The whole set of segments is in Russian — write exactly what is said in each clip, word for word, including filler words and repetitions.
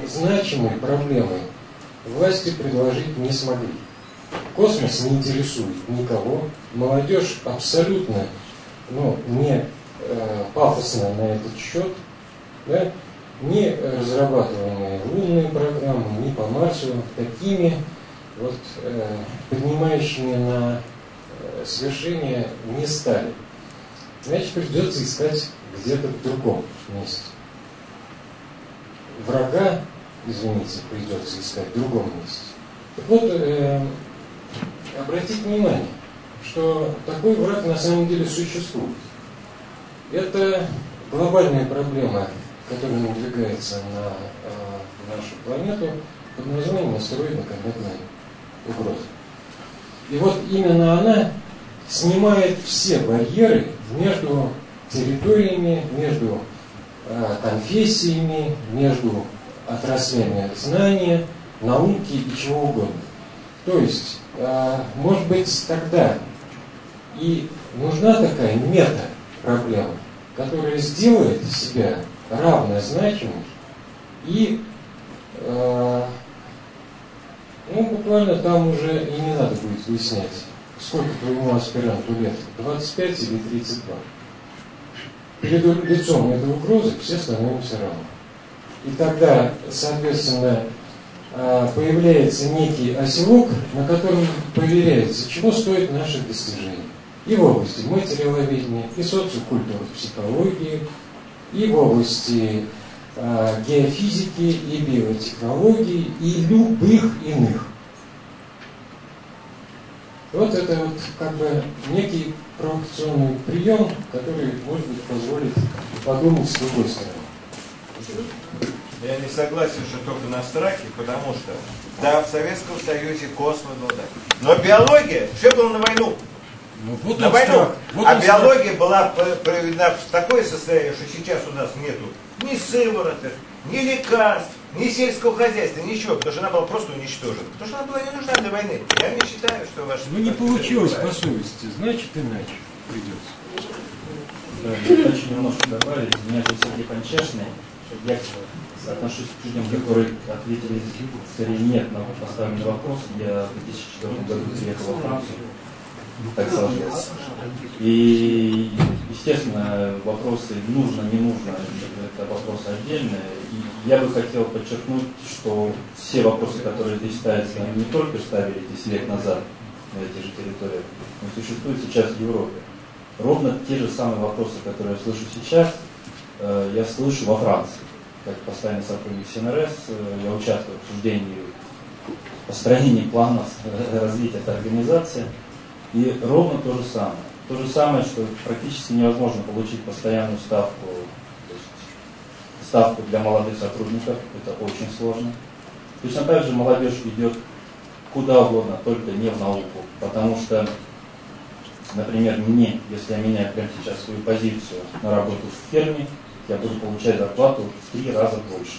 значимой проблемой власти предложить не смогли. Космос не интересует никого, молодежь абсолютно ну, не э, пафосна на этот счет, да? Ни разрабатываемые лунные программы, ни по Марсу, такими вот, э, поднимающими на э, свершение не стали. Значит, придется искать где-то в другом месте. Врага, извините, придется искать в другом месте. Так вот, э, обратите внимание, что такой враг на самом деле существует. Это глобальная проблема, которая надвигается на э, нашу планету под названием астероидно-кометная угроза. И вот именно она снимает все барьеры между территориями, между э, конфессиями, между отраслями знания, науки и чего угодно. То есть, э, может быть, тогда и нужна такая мета-проблема, которая сделает себя равнозначимой и э, ну, буквально там уже и не надо будет выяснять, сколько твоему аспиранту лет, двадцать пять или тридцать два. Перед лицом этой угрозы все становимся равны. И тогда, соответственно, появляется некий оселок, на котором проверяется, чего стоят наши достижения. И в области материаловедения, и социокультурной психологии, и в области э, геофизики, и биотехнологий, и любых иных. Вот это вот как бы некий провокационный прием, который, может быть, позволит подумать с другой стороны. Я не согласен, что только на страхе, потому что, да, в Советском Союзе космос был так. Но биология, все было на войну. Ну, вот на войну. Вот а биология страх. была проведена в такое состояние, что сейчас у нас нету ни сывороток, ни лекарств, ни сельского хозяйства, ничего, потому что она была просто уничтожена. Потому что она была не нужна для войны. Я не считаю, что ваши... Ну не получилось по совести, значит иначе придется. Да, я хочу немножко добавить. Меня зовут Сергей Панчешный. Я отношусь к людям, которые ответили скорее нет на поставленный вопрос. Я в две тысячи четвёртом году приехал во Францию. Так сложилось. И, естественно, вопросы нужно, не нужно, это вопросы отдельные. И я бы хотел подчеркнуть, что все вопросы, которые здесь ставятся, они не только ставили десять лет назад на этих же территориях, но существуют сейчас в Европе. Ровно те же самые вопросы, которые я слышу сейчас, я слышу во Франции. Как постоянный сотрудник СНРС, я участвую в обсуждении построения планов развития этой организации. И ровно то же самое. То же самое, что практически невозможно получить постоянную ставку, то есть ставку для молодых сотрудников, это очень сложно. Точно так же молодежь идет куда угодно, только не в науку. Потому что, например, мне, если я меняю прямо сейчас свою позицию на работу в ферме, я буду получать зарплату в три раза больше.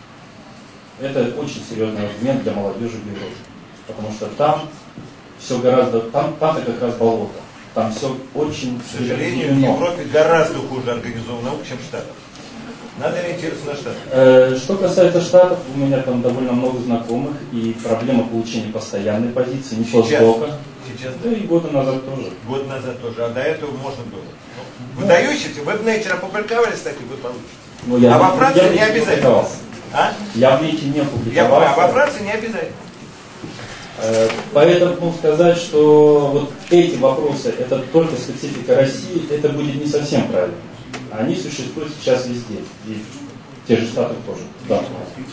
Это очень серьезный аргумент для молодежи в Европе. Потому что там все гораздо, там, там как раз болото. Там все очень... К сожалению, в Европе гораздо хуже организована наука, чем в Штатах. Надо ориентироваться на Штаты. Э, что касается Штатов, у меня там довольно много знакомых, и проблема получения постоянной позиции, не постдока. Сейчас, да, и года назад тоже. Год назад тоже, а до этого можно было. Ну, выдающиеся, вы в Nature опубликовали статью, вы получите. Ну, я, а во Франции я, не обязательно. А? Я в Nature не опубликовал. А во Франции не обязательно. Поэтому сказать, что вот эти вопросы, это только специфика России, это будет не совсем правильно. Они существуют сейчас везде, и в тех же Штатах тоже. Да.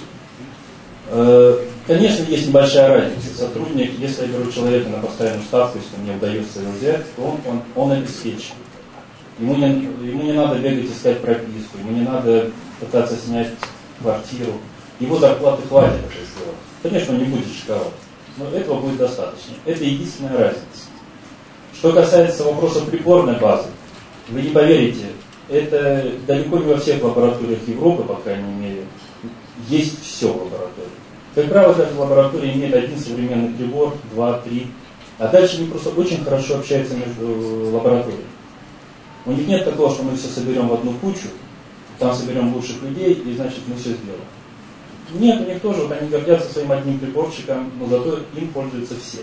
Конечно, есть небольшая разница. Сотрудник, если я беру человека на постоянную ставку, если мне удается его взять, то он, он, он обеспечен. Ему не, ему не надо бегать искать прописку, ему не надо пытаться снять квартиру. Его зарплаты хватит это сделать. Конечно, он не будет шиковать. Но этого будет достаточно. Это единственная разница. Что касается вопроса приборной базы, вы не поверите, это далеко не во всех лабораториях Европы, по крайней мере, есть все в лаборатории. Как правило, каждая лаборатория имеет один современный прибор, два, три. А дальше они просто очень хорошо общаются между лабораториями. У них нет такого, что мы все соберем в одну кучу, там соберем лучших людей, и значит мы все сделаем. Нет, у них тоже, вот они гордятся своим одним приборчиком, но зато им пользуются все.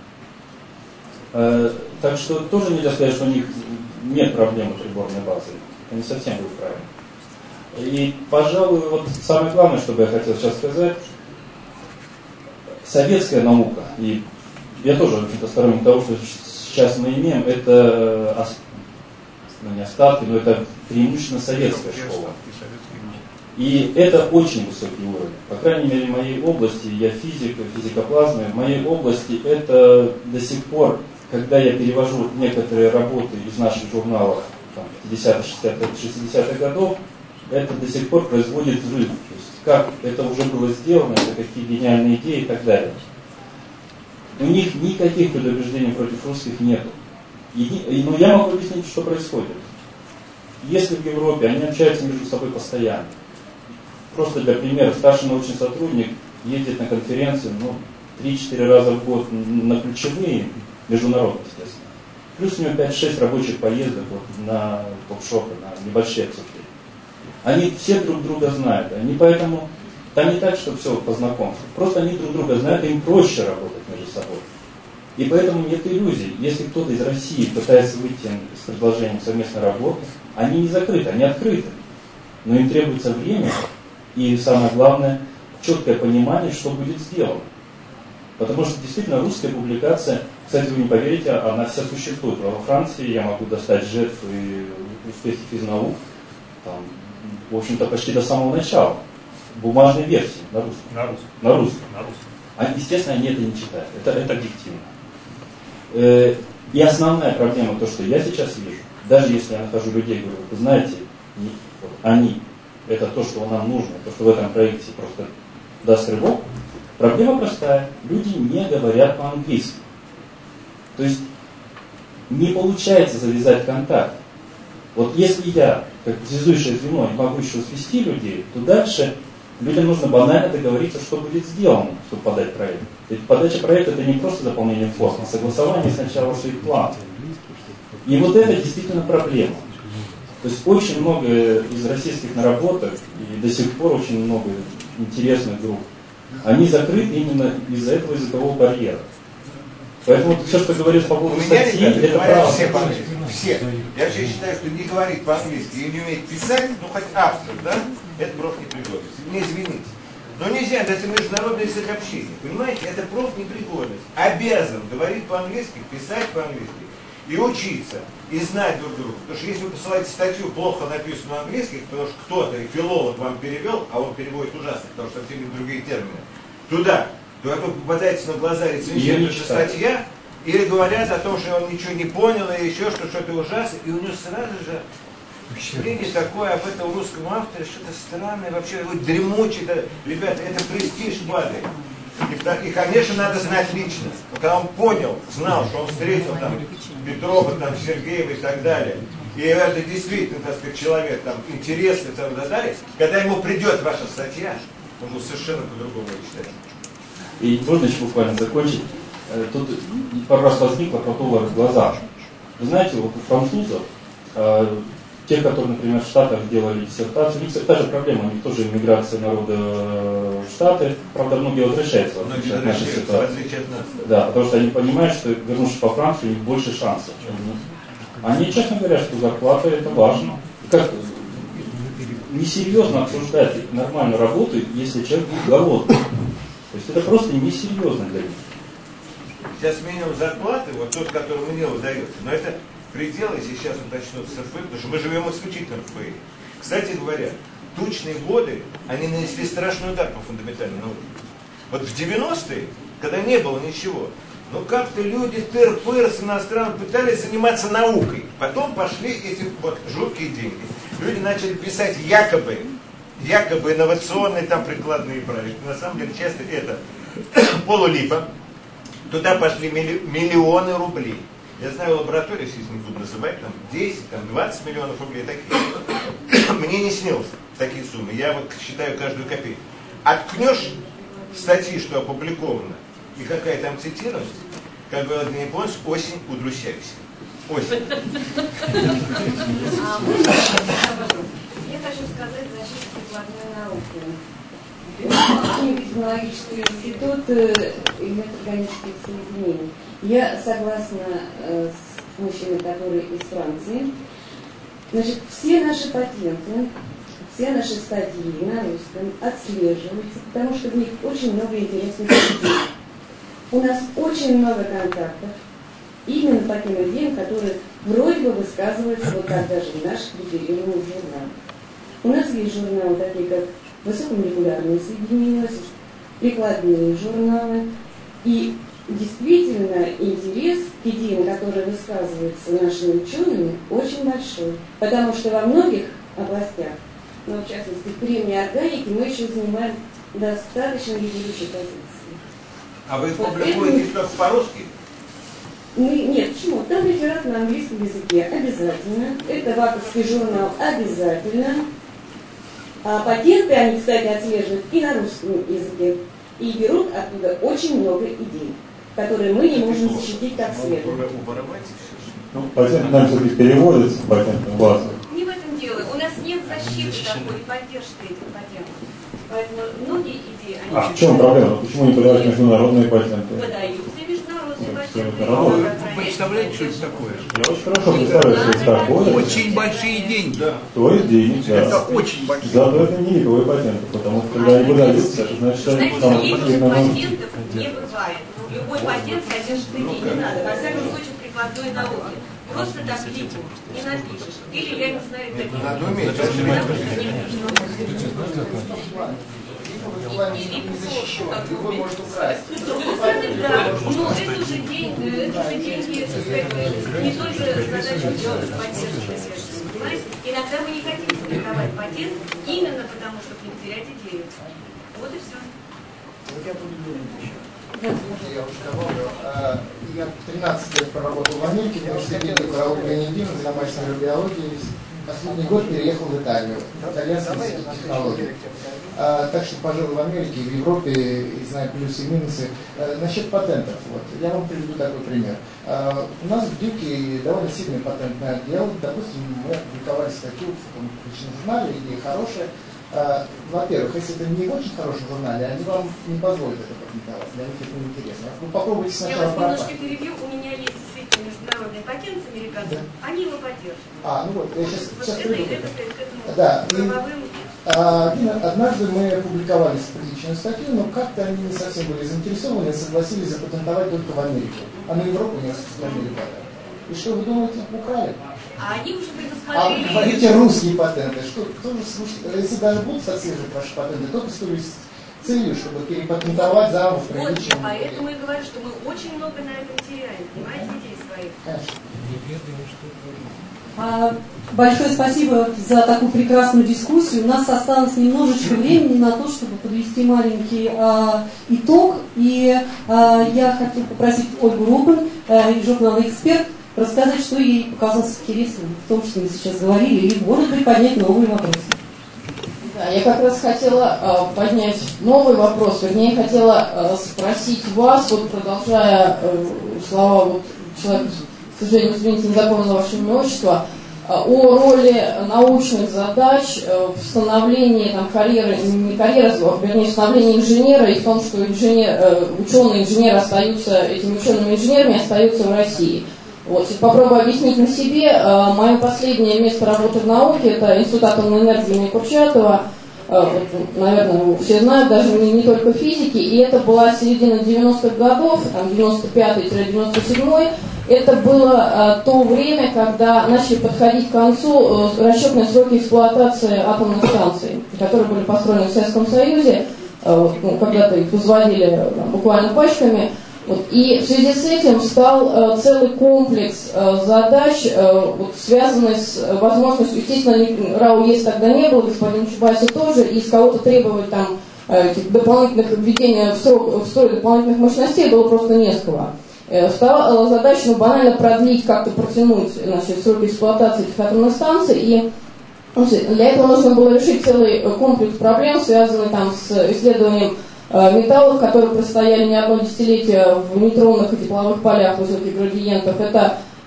Э, так что тоже нельзя сказать, что у них нет проблемы приборной базы. Они совсем будут правильно. И, пожалуй, вот самое главное, что бы я хотел сейчас сказать, советская наука, и я тоже, в общем-то, сторонник того, что сейчас мы имеем, это ну, не остатки, но это преимущественно советская школа. И это очень высокий уровень. По крайней мере, в моей области, я физик, физикоплазмы, в моей области это до сих пор, когда я перевожу некоторые работы из наших журналов пятидесятых, шестидесятых годов, это до сих пор производит взрыв. То есть как это уже было сделано, это какие гениальные идеи и так далее. У них никаких предубеждений против русских нет. Но я могу объяснить, что происходит. Если в Европе они общаются между собой постоянно, просто для примера, старший научный сотрудник ездит на конференции ну, три-четыре раза в год на ключевые, международные, естественно. Плюс у него пять-шесть рабочих поездок вот, на ток-шопы, на небольшие обсуждения. Они все друг друга знают. Они поэтому, там не так, что все по знакомству. Просто они друг друга знают, им проще работать между собой. И поэтому нет иллюзий. Если кто-то из России пытается выйти с предложением совместной работы, они не закрыты, они открыты. Но им требуется время и, самое главное, четкое понимание, что будет сделано. Потому что действительно русская публикация, кстати, вы не поверите, она вся существует. Во Франции я могу достать жертвы и успехи физнаук, там, в общем-то, почти до самого начала. Бумажной версии на русском. На русском. На русском. На русском. А, естественно, они это не читают. Это, это объективно. Э, и основная проблема, то, что я сейчас вижу, даже если я нахожу людей, говорю, вы знаете, не, вот, они, это то, что нам нужно, то, что в этом проекте просто даст рывок. Проблема простая. Люди не говорят по-английски. То есть не получается завязать контакт. Вот если я, как связующее звено, не могу еще свести людей, то дальше людям нужно банально договориться, что будет сделано, чтобы подать проект. Ведь подача проекта это не просто заполнение формы, а согласование сначала своих планов. И вот это действительно проблема. То есть очень много из российских наработок, и до сих пор очень много интересных групп, они закрыты именно из-за этого языкового барьера. Поэтому все, что говорится по поводу статьи, это правда. Все, все. Я вообще считаю, что не говорить по-английски и не уметь писать, ну хоть автор, да, это профнепригодность. Не извините. Но нельзя, это международный язык общения. Понимаете, это профнепригодность. Обязан говорить по-английски, писать по-английски и учиться, и знать друг друга. Потому что если вы посылаете статью, плохо написанную на-английски, потому что кто-то, филолог вам перевел, а он переводит ужасно, потому что совсем другие термины, туда, то вы попадаетесь на глаза рецензенту, что статья, или говорят о том, что он ничего не понял, или еще что, что-то ужасное, и у него сразу же впечатление такое об этом русском авторе, что-то странное, вообще вот дремучий. Да, ребята, это престиж падает. И, и, конечно, надо знать лично. Когда он понял, знал, что он встретил там Петрова, там, Сергеева и так далее, и это действительно, так сказать, человек там интересный, там, и так далее, когда ему придет ваша статья, он будет совершенно по-другому читать. И можно еще буквально закончить. Тут пару раз возникло про доллары в глазах. Вы знаете, вот у французов, э, те, которые, например, в Штатах делали диссертацию, у них та же проблема, у них тоже иммиграция народа в Штаты, правда, многие возвращаются в отличие от нашей ситуации. Да, потому что они понимают, что вернувшись по Франции, у них больше шансов, чем у них. Они честно говорят, что зарплата это важно. Как несерьезно обсуждать нормальную работу, если человек будет голодный. То есть это просто несерьезно для них. Сейчас минимум зарплаты, вот тот, который мне выдается, но это пределы, если сейчас он начнется РФ, потому что мы живем исключительно в РФ. Кстати говоря, тучные годы, они нанесли страшный удар по фундаментальной науке. Вот в девяностые, когда не было ничего, ну как-то люди тыр-пыр с иностранным пытались заниматься наукой. Потом пошли эти вот жуткие деньги. Люди начали писать якобы, якобы инновационные там прикладные проекты. На самом деле часто это полулипа. Туда пошли милли, миллионы рублей. Я знаю лабораторию, если не буду называть, там десять, там двадцать миллионов рублей такие. Мне не снилось такие суммы. Я вот считаю каждую копейку. Откнешь статьи, что опубликовано, и какая там цитируемость, как говорят на японцев, осень удрусяйся. Осень. Я хочу сказать защиту прикладной науки. Химико-технологический институт электроконических соединений. Я согласна с мужчиной, который из Франции. Значит, все наши патенты, все наши статьи на русском отслеживаются, потому что в них очень много интересных идей. У нас очень много контактов именно по тем идеям, которые вроде бы высказываются вот так даже в наших реферированных журналах. У нас есть журналы такие, как высокомолекулярные соединения, прикладные журналы. И действительно интерес к идеям, которые высказываются нашими учеными, очень большой. Потому что во многих областях, ну, в частности, в кремнии органики, мы еще занимаем достаточно лидирующие позиции. А вы вот публикуете это... только по-русски? Мы, нет, почему? Там реферат на английском языке обязательно. Это ваковский журнал обязательно. А патенты они, кстати, отслеживают и на русском языке. И берут оттуда очень много идей, которые мы не можем защитить как следует. Ну, патент нам все-таки переводится в патентную базу. Не в этом дело. У нас нет защиты такой и поддержки этих патентов. Поэтому многие идеи... Они а в чем проблема? Почему не подают международные патенты? Подаются международные патенты. Вы представляете, что это такое? Я очень хорошо представляю, что это такое. Очень большие деньги. Да. Стоит денег, да. Это очень большие. Зато это не липовые патенты, потому что когда они выдаются, это значит, что они там... Липовых патентов не бывает. Любой патент содержит идеи, не надо. Во всяком случае, в прикладной науке. Просто так липу не напишешь. Или я не знаю, такие... Надо уметь. Вы можете украсть. Да, но это уже деньги, это уже деньги, не тоже задача делать патент. Иногда мы не хотим публиковать патент именно потому, чтобы не потерять идею. Вот и все. Я уже добавлю. Я тринадцать лет проработал в Америке, в университете Карла Гранидина, занимаюсь нейробиологией. Последний год переехал в Италию, итальянский институт технологий. А, так что пожил в Америке, в Европе, и знаю плюсы и минусы. А, насчет патентов, вот, я вам приведу такой пример. А, у нас в Дюке довольно сильный патентный отдел. Допустим, мы опубликовали статью в каком-то научном журнале, идея хорошая. А, во-первых, если это не в очень хорошем журнале, они вам не позволят это патентовать, для них это неинтересно. Вы попробуйте сначала... Я вас немножко перебью, у меня есть действительно международный патент с американцем, да. Они его поддерживают. А, ну вот, я сейчас... Вот сейчас это, это, это, к этому да, правовым... А, однажды мы опубликовали приличную статью, но как-то они не совсем были заинтересованы и согласились запатентовать только в Америке, а на Европу не распространили патент. И что вы думаете, украли? А они уже предусмотрели... А говорите русские патенты. Что, кто же слушает? Если даже будут отслеживать ваши патенты, только с той целью, чтобы перепатентовать заново в приличном. Вот, поэтому я говорю, что мы очень много на этом теряем. Понимаете, идей своих. Конечно. А, большое спасибо за такую прекрасную дискуссию. У нас осталось немножечко времени на то, чтобы подвести маленький а, итог. И а, я хочу попросить Ольгу Рубин, а, журнал «Эксперт», рассказать, что ей показалось интересным в том, что мы сейчас говорили, или, может быть, поднять новые вопросы. Да, я как раз хотела э, поднять новый вопрос, вернее, хотела э, спросить вас, вот продолжая э, слова вот, человека, к сожалению, извините, не запомнила ваше имя, отчество, э, о роли научных задач э, в становлении там, карьеры, не карьеры, вернее, в становлении инженера и в том, что инженер, э, ученые-инженеры остаются, этими учеными-инженерами остаются в России. Вот, попробую объяснить на себе. Мое последнее место работы в науке – это Институт атомной энергии имени Курчатова. Вот, наверное, все знают, даже не, не только физики. И это была середина девяностых годов, там, девяносто пятый — девяносто седьмой. Это было то время, когда начали подходить к концу расчетные сроки эксплуатации атомных станций, которые были построены в Советском Союзе. Вот, ну, когда-то их возводили там, буквально пачками. Вот, и в связи с этим стал э, целый комплекс э, задач, э, вот, связанный с возможностью, естественно, РАО ЕС тогда не было, господин Чубайса тоже, и с кого-то требовать там э, дополнительных введения в, срок, в строй дополнительных мощностей было просто не с кого. Э, стала задача ну, банально продлить, как-то протянуть значит, сроки эксплуатации этих атомных станций, и ну, для этого нужно было решить целый комплекс проблем, связанный там с исследованием металлов, которые простояли не одно десятилетие в нейтронных и тепловых полях высоких градиентов. Это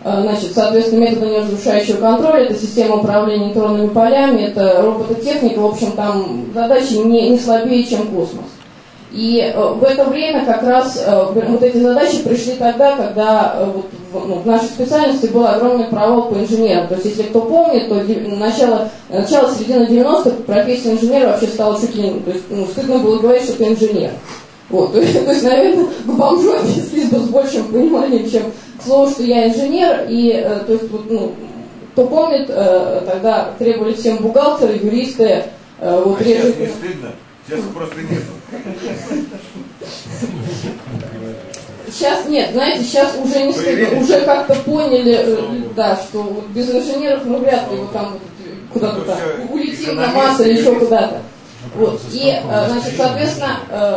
Значит, соответственно, методы неразрушающего контроля, это система управления нейтронными полями, это робототехника, в общем, там задачи не, не слабее, чем космос. И в это время как раз вот эти задачи пришли тогда, когда вот, ну, в нашей специальности был огромный провал по инженерам. То есть, если кто помнит, то начало, начало середины девяностых профессия инженера вообще стала чуть ли не... То есть, ну, стыдно было говорить, что ты инженер. Вот, то, есть, то есть, наверное, к бомжу отнеслись бы с большим пониманием, чем к слову, что я инженер. И, то есть, вот, ну, кто помнит, тогда требовали всем бухгалтеры, юристы. Вот, а реже... сейчас не стыдно? Сейчас просто нету. Сейчас нет, знаете, сейчас уже не стыдно, уже как-то поняли, да, что вот без инженеров мы вряд ли вот там вот куда-то там улетим на Марс или еще куда-то. Вот. И, значит, соответственно,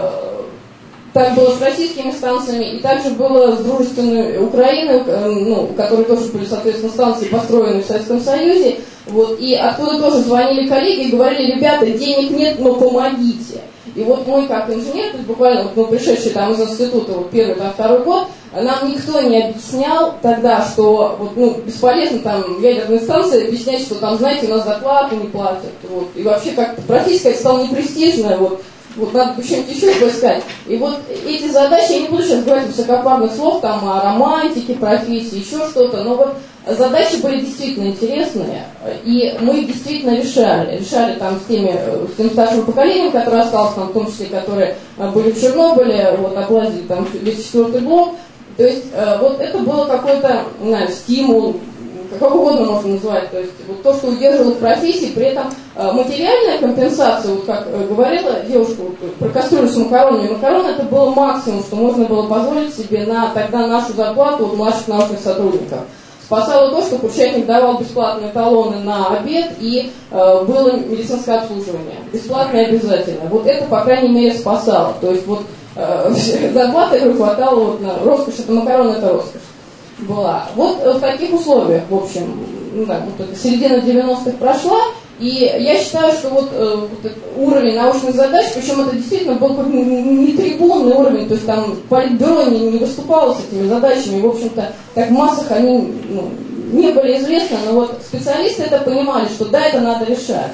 так было с российскими станциями, и также было с дружественной Украиной, ну, которые тоже были, соответственно, станции, построены в Советском Союзе. Вот, и оттуда тоже звонили коллеги и говорили: ребята, денег нет, но помогите. И вот мы, как инженер, то есть буквально вот мы пришедшие там из института вот первый, там, второй год, нам никто не объяснял тогда, что вот, ну, бесполезно там ядерные станции объяснять, что там, знаете, у нас зарплату не платят. Вот, и вообще как-то профессия стала непрестижная. Вот, вот надо что-нибудь еще поискать. И вот эти задачи, я не буду сейчас говорить высокопарных слов там о романтике, профессии, еще что-то, но вот задачи были действительно интересные, и мы их действительно решали. Решали там с теми, с тем старшим поколением, которое осталось там, в том числе, которые были в Чернобыле, вот, облазили там весь четвертый блок. То есть вот это было какой-то, не знаю, стимул, как угодно можно назвать, то есть вот то, что удерживало в профессии, при этом материальная компенсация, вот как говорила девушка вот, про кастрюлю с макаронами, макароны это было максимум, что можно было позволить себе на тогда нашу зарплату от младших научных сотрудников. Спасало то, что Курчатник давал бесплатные талоны на обед и э, было медицинское обслуживание. Бесплатно и обязательно. Вот это, по крайней мере, спасало. То есть вот э, зарплаты хватало вот на роскошь, это макароны, это роскошь была. Вот в таких условиях, в общем, ну, да, вот середина девяностых прошла, и я считаю, что вот, э, вот уровень научных задач, причем это действительно был как не трибунный уровень, то есть там политбюро не, не выступало с этими задачами, в общем-то, так в массах они ну, не были известны, но вот специалисты это понимали, что да, это надо решать.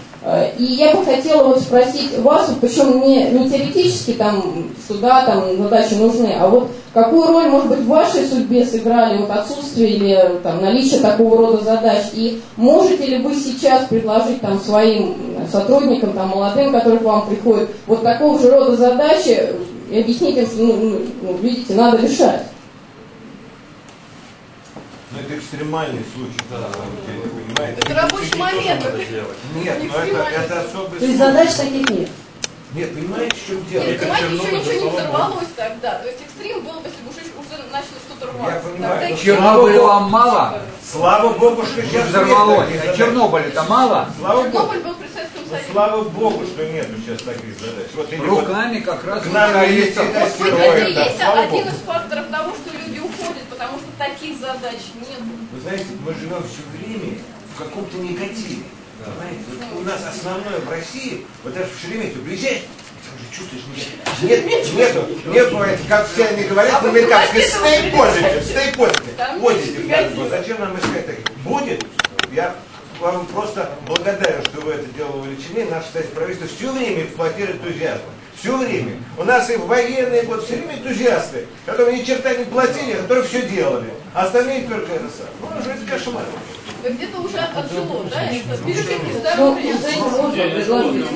И я бы хотела вот спросить вас, причем не, не теоретически, там, что да, там задачи нужны, а вот какую роль, может быть, в вашей судьбе сыграли вот отсутствие или там, наличие такого рода задач, и можете ли вы сейчас предложить там, своим сотрудникам, там, молодым, которые к вам приходят, вот такого же рода задачи и объяснить им, что, ну, ну, видите, надо решать? Ну, это экстремальный случай, да, понимаете? Это рабочий момент. Нет, но это, это особый То есть случай. задач таких нет? Нет, понимаете, в чем дело? Нет, понимаете, еще ничего не взорвалось тогда. То есть экстрим был бы, если бы уже, уже начали что-то рваться. Я понимаю. Тогда Чернобыля вам мало? Слава Богу, что сейчас Взорвалось. нет А таких Чернобыля-то мало? Слава Богу. Чернобыль был при Советском Ну, Союзе. слава Богу, что нету сейчас таких задач. Вот или Руками вот как раз к нам есть специалистов. это Вот герои, это и да, есть слава один Богу. из факторов того, что люди уходят, потому что таких задач нет. Вы знаете, мы живем все время в каком-то негативе. Понимаете? Вот у нас основное в России, вот даже в Шереметьево приезжаешь, ты уже чувствуешь негатив. Нет, нету, нет, бывает, как все они говорят, А на американской, вы stay positive, stay positive. Там Positive, негатив. да, вот зачем нам искать таких? Будет, я вам просто благодарен, что вы это дело увеличили. Наше, кстати, правительство все время эксплуатирует энтузиазм. Все время. У нас и в военные годы все время энтузиасты, которые ни черта не платили, а которые все делали. А остальные только это самое. Ну, это кошмар. Вы где-то уже отжило, да? Это пережитки Ну, здоровья. знаете, можно предложить.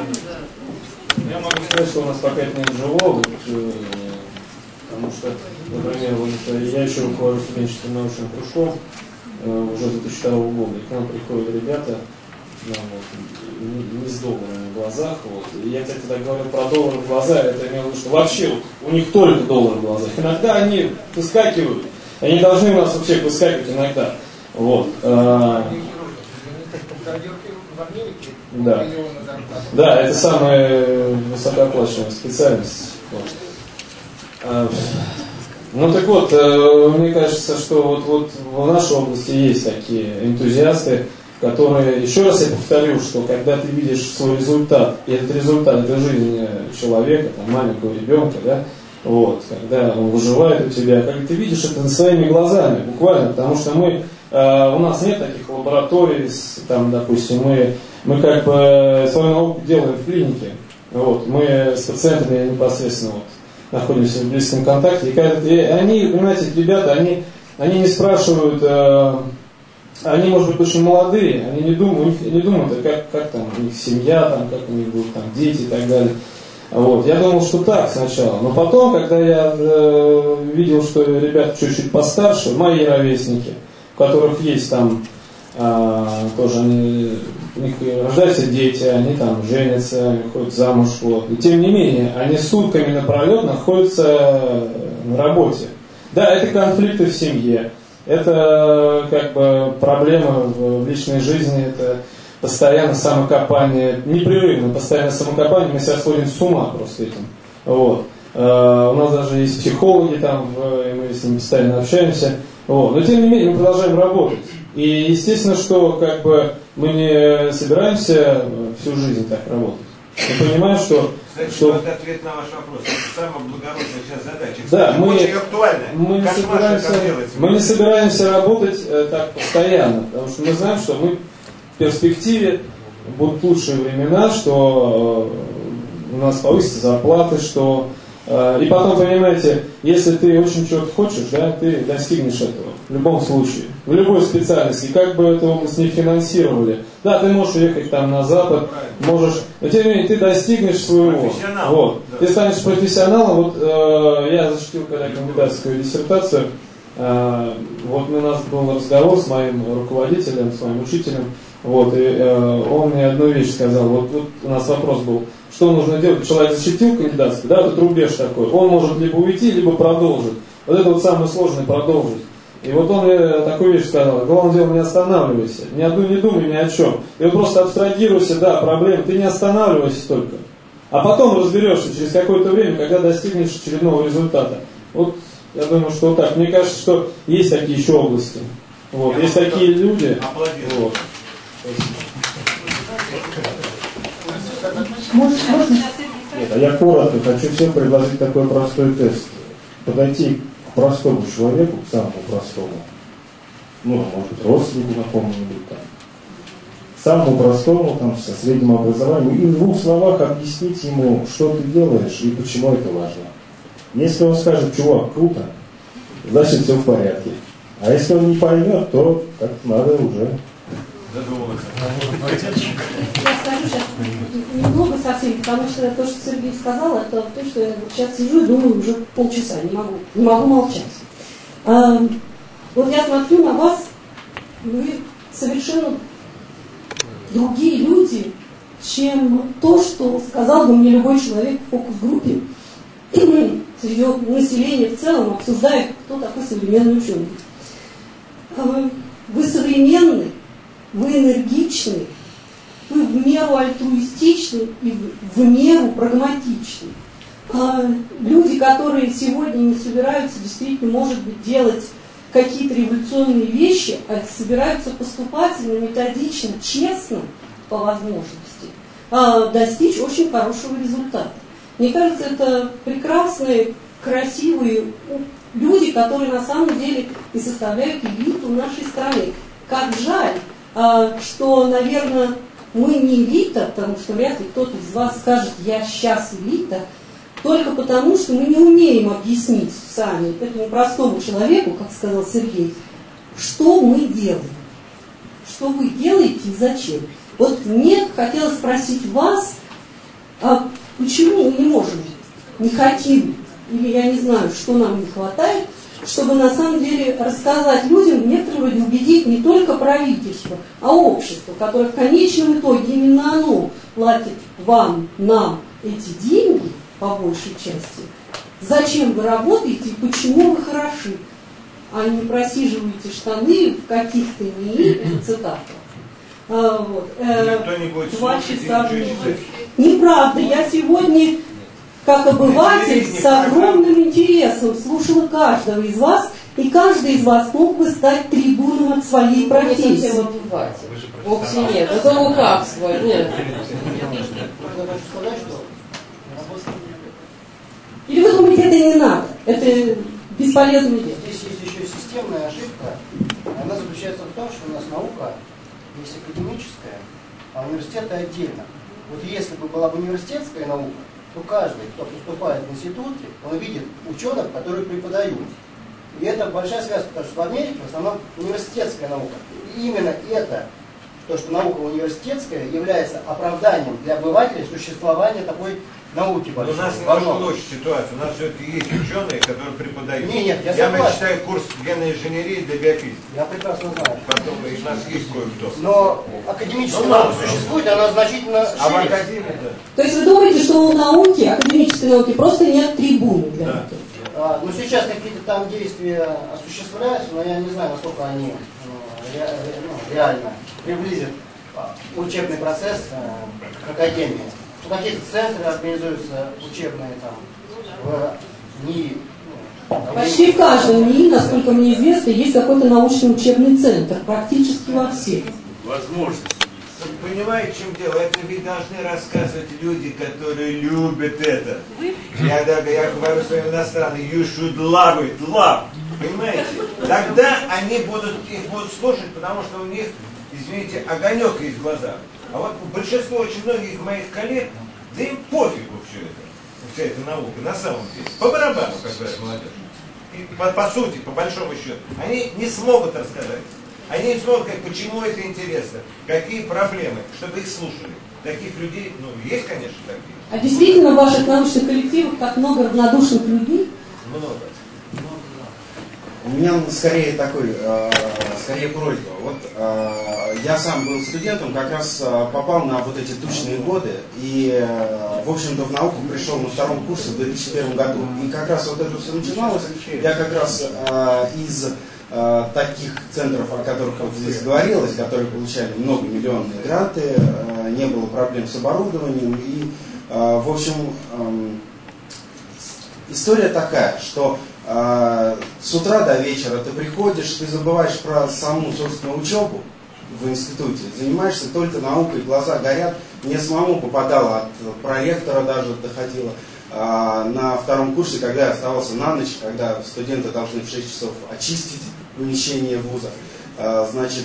Я могу сказать, что у нас пока это не изжило, потому что, например, вот я еще руковожу студенческим научным кружком уже с две тысячи второго года, и к нам приходят ребята ну, вот, не, не с долларами в глазах. Вот. И я, кстати, когда говорю про доллар в глаза, это имело в виду, что вообще вот, у них только доллар в глазах. Иногда они выскакивают, они должны у нас вообще выскакивать иногда. Вот. А, да. Да, это самая высокооплачиваемая специальность. Вот. А, ну так вот, мне кажется, что вот, вот в нашей области есть такие энтузиасты, которые, еще раз я повторю, что когда ты видишь свой результат, и этот результат это жизнь человека, там, маленького ребенка, да, Вот, когда он выживает у тебя, как ты видишь это своими глазами, буквально, потому что мы, э, у нас нет таких лабораторий, там, допустим, мы, мы как бы свою науку делаем в клинике, вот, мы с пациентами непосредственно вот, находимся в близком контакте, и, когда, и они, понимаете, ребята, они, они не спрашивают, э, они, может быть, очень молодые, они не думают, не думают, как, как там у них семья, там, как у них будут там дети и так далее. Вот. Я думал, что так сначала, но потом, когда я э, видел, что ребята чуть-чуть постарше, мои ровесники, у которых есть там э, тоже они, у них рождаются дети, они там женятся, они ходят замуж, вот. И тем не менее, они сутками напролет находятся на работе. Да, это конфликты в семье, это как бы проблемы в личной жизни, это постоянно самокопание, непрерывно постоянно самокопание, мы себя сходим с ума просто этим. Вот. Uh, у нас даже есть психологи там, и мы с ними постоянно общаемся. Вот. Но тем не менее мы продолжаем работать. И естественно, что как бы мы не собираемся всю жизнь так работать. Мы понимаем, что... Кстати, что... это ответ на ваш вопрос. Это самая благородная сейчас задача. Да, мы, очень актуально. Мы не, собираемся, мы не собираемся работать э, так постоянно, потому что мы знаем, что мы в перспективе будут лучшие времена, что э, у нас повысятся зарплаты, что... Э, и потом, понимаете, если ты очень чего-то хочешь, да, ты достигнешь этого. В любом случае. В любой специальности. Как бы эту область не финансировали. Да, ты можешь уехать там на Запад, можешь... Но тем не менее, ты достигнешь своего. Вот. Да. Ты станешь профессионалом. Вот э, я защитил когда кандидатскую диссертацию. Э, вот у нас был разговор с моим руководителем, с моим учителем. Вот, и э, он мне одну вещь сказал. Вот, вот у нас вопрос был, что нужно делать. Человек защитил кандидатскую, да, этот рубеж такой. Он может либо уйти, либо продолжить. Вот это вот самое сложное — продолжить. И вот он мне такую вещь сказал: главное дело, не останавливайся, ни одну не думай ни о чем. И вот просто абстрагируйся, да, проблем, ты не останавливайся только. А потом разберешься через какое-то время, когда достигнешь очередного результата. Вот я думаю, что вот так. Мне кажется, что есть такие еще области. Вот, есть такие люди. Вот. Нет, а я коротко хочу всем предложить такой простой тест. Подойти к простому человеку, к самому простому, ну, может быть, родственнику какому-нибудь там, к самому простому, там, со средним образованием, и в двух словах объяснить ему, что ты делаешь и почему это важно. Если он скажет: чувак, круто, значит все в порядке. А если он не поймет, то как-то надо уже... Я скажу сейчас немного совсем, потому что то, что Сергей сказал, это то, что я сейчас сижу и думаю уже полчаса, не могу, не могу молчать. А, вот я смотрю на вас, вы совершенно другие люди, чем то, что сказал бы мне любой человек в фокус-группе среди населения в целом, обсуждая, кто такой современный ученый. А, вы современный, вы энергичны, вы в меру альтруистичны и в меру прагматичны. А люди, которые сегодня не собираются действительно, может быть, делать какие-то революционные вещи, а собираются поступательно, методично, честно, по возможности, а достичь очень хорошего результата. Мне кажется, это прекрасные, красивые люди, которые на самом деле и составляют элиту нашей страны. Как жаль, что, наверное, мы не элита, потому что вряд ли кто-то из вас скажет: я сейчас элита, только потому, что мы не умеем объяснить сами этому простому человеку, как сказал Сергей, что мы делаем, что вы делаете и зачем. Вот мне хотелось спросить вас, а почему мы не можем, не хотим, или я не знаю, что нам не хватает, чтобы на самом деле рассказать людям, в некотором роде убедить не только правительство, а общество, которое в конечном итоге именно оно платит вам, нам эти деньги, по большей части. Зачем вы работаете и почему вы хороши, а не просиживаете штаны в каких-то НИИ, цитатах. А, вот, э, два часа Неправда, я сегодня, как обыватель, с огромным интересом слушала каждого из вас, и каждый из вас мог бы стать трибуном от своей профессии. Не совсем обыватель. Вовсе нет, это лукавство, нет. Или вы думаете, это не это бесполезное дело. Здесь есть еще системная ошибка. Она заключается в том, что у нас наука есть академическая, а университеты отдельно. Вот если бы была бы университетская наука, то каждый, кто поступает в институте, он видит ученых, которые преподают. И это большая связка, потому что в Америке в основном университетская наука. И именно это, то, что наука университетская, является оправданием для обывателей существования такой науки большой. Но у нас немножко лучше ситуация. У нас все-таки есть ученые, которые преподают. Нет, нет, я Я согласен. читаю курс генной инженерии для биофизики. Я прекрасно знаю. Потом и у нас есть кое-кто. Но академическая ну, наука существует, она значительно шире. А в академии, да. То есть вы думаете, что у науки, академической науки, просто нет трибуны для да. этого? А, ну сейчас какие-то там действия осуществляются, но я не знаю, насколько они ну, ре, ну, реально приблизят учебный процесс э, к академии. Что какие-то центры организуются учебные там в НИИ. Ну, почти в каждом НИИ, насколько мне известно, есть какой-то научно-учебный центр, практически во всех. Возможно. Понимаете, в чем дело? Это ведь должны рассказывать люди, которые любят это. Я, да, я говорю своим иностранным, you should love it, love. Понимаете? Тогда они будут, их будут слушать, потому что у них, извините, огонек есть в глазах. А вот большинство очень многих моих коллег, да им пофигу все это, вся эта наука, на самом деле. По барабану, как говорят молодежь. И по, по сути, по большому счету, они не смогут рассказать. Они не смогут сказать, почему это интересно, какие проблемы, чтобы их слушали. Таких людей, ну, есть, конечно, такие. А действительно в ваших научных коллективах так много равнодушных людей? Много. У меня скорее такой, э, скорее просьба. Вот э, я сам был студентом, как раз э, попал на вот эти тучные годы и, э, в общем-то, в науку пришел на втором курсе в две тысячи первом году. И как раз вот это все начиналось. Я как раз э, из э, таких центров, о которых вот здесь говорилось, которые получали многомиллионные гранты, э, не было проблем с оборудованием. И, э, в общем, э, история такая, что с утра до вечера ты приходишь, ты забываешь про саму, собственную учебу в институте, занимаешься только наукой, глаза горят. Мне самому попадало, от проректора даже доходило на втором курсе, когда я оставался на ночь, когда студенты должны в шесть часов очистить помещение вуза. Значит,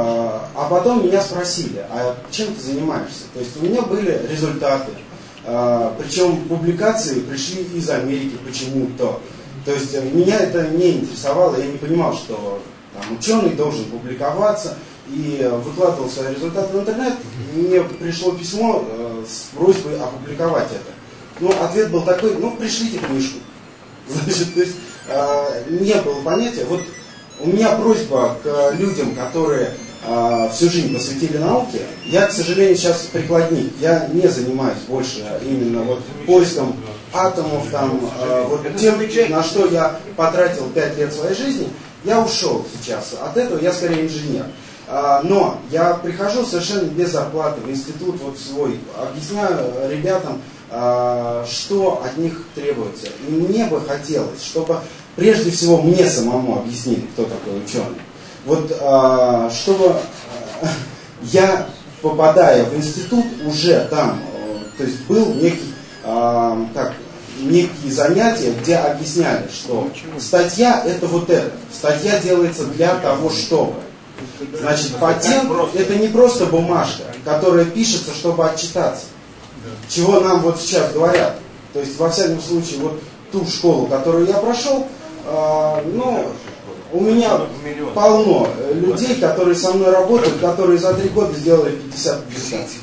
а потом меня спросили, а чем ты занимаешься? То есть у меня были результаты, причем публикации пришли из Америки почему-то. То есть меня это не интересовало, я не понимал, что там, ученый должен публиковаться, и выкладывал свои результаты в интернет. Мне пришло письмо э, с просьбой опубликовать это. Ну, ответ был такой, ну, пришлите книжку. Значит, то есть э, не было понятия. Вот у меня просьба к людям, которые э, всю жизнь посвятили науке. Я, к сожалению, сейчас прикладник. Я не занимаюсь больше именно вот поиском атомов, там, э, вот тем, на что я потратил пять лет своей жизни, я ушел сейчас. От этого я скорее инженер. А, но я прихожу совершенно без зарплаты в институт вот свой, объясняю ребятам, а, что от них требуется. И мне бы хотелось, чтобы прежде всего мне самому объяснили, кто такой ученый. Вот а, чтобы а, я, попадая в институт, уже там, то есть был некий, а, как, некие занятия, где объясняли, что статья это вот это, статья делается для того, чтобы. Значит, патент это не просто бумажка, которая пишется, чтобы отчитаться. Чего нам вот сейчас говорят. То есть, во всяком случае, вот ту школу, которую я прошел, э, ну, у меня полно людей, которые со мной работают, которые за три года сделали пятьдесят публикаций.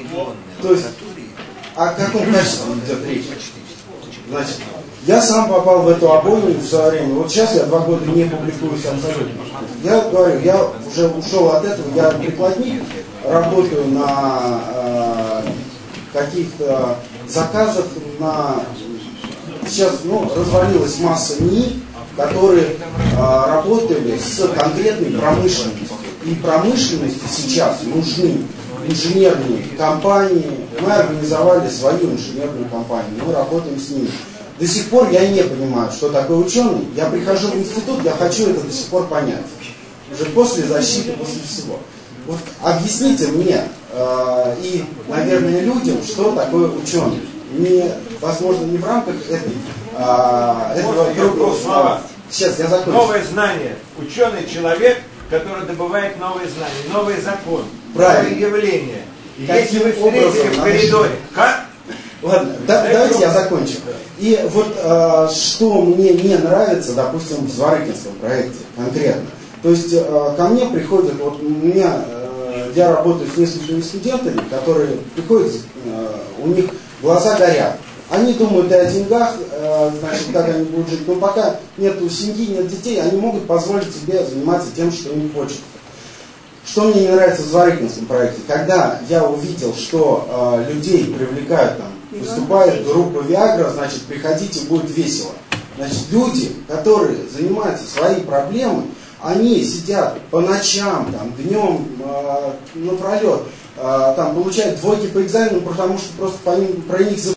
То есть, о каком качестве идет речь? Значит, я сам попал в эту обойму в свое время. Вот сейчас я два года не публикуюсь абсолютно. Я говорю, я уже ушел от этого, я прикладник, работаю на э, каких-то заказах, на... Сейчас ну, развалилась масса НИИ, которые э, работали с конкретной промышленностью. И промышленности сейчас нужны инженерные компании. Мы организовали свою инженерную компанию, мы работаем с ними. До сих пор я не понимаю, что такое ученый. Я прихожу в институт, я хочу это до сих пор понять. Уже после защиты, после всего. Вот объясните мне э, и, наверное, людям, что такое ученый. Не возможно, не в рамках этой, а, этого круглого стола. Сейчас я закончу. Новое знание. Ученый человек, который добывает новые знания, новый закон, правильно, новые явления. И каким если вы встретили в коридоре, как? Ладно, да, давайте я закончу. И вот э, что мне не нравится, допустим, в Зворыкинском проекте конкретно. То есть э, ко мне приходят, вот у меня, э, я работаю с несколькими студентами, которые приходят, э, у них глаза горят. Они думают и о деньгах, э, значит, как они будут жить. Но пока нет семьи, нет детей, они могут позволить себе заниматься тем, что им хочется. Что мне не нравится в Зворыкинском проекте? Когда я увидел, что э, людей привлекают, там, выступает группа Виагра, значит, приходите, будет весело. Значит, люди, которые занимаются своей проблемой, они сидят по ночам, там, днем э, напролет, э, там, получают двойки по экзамену, потому что просто по ним, про них забывают.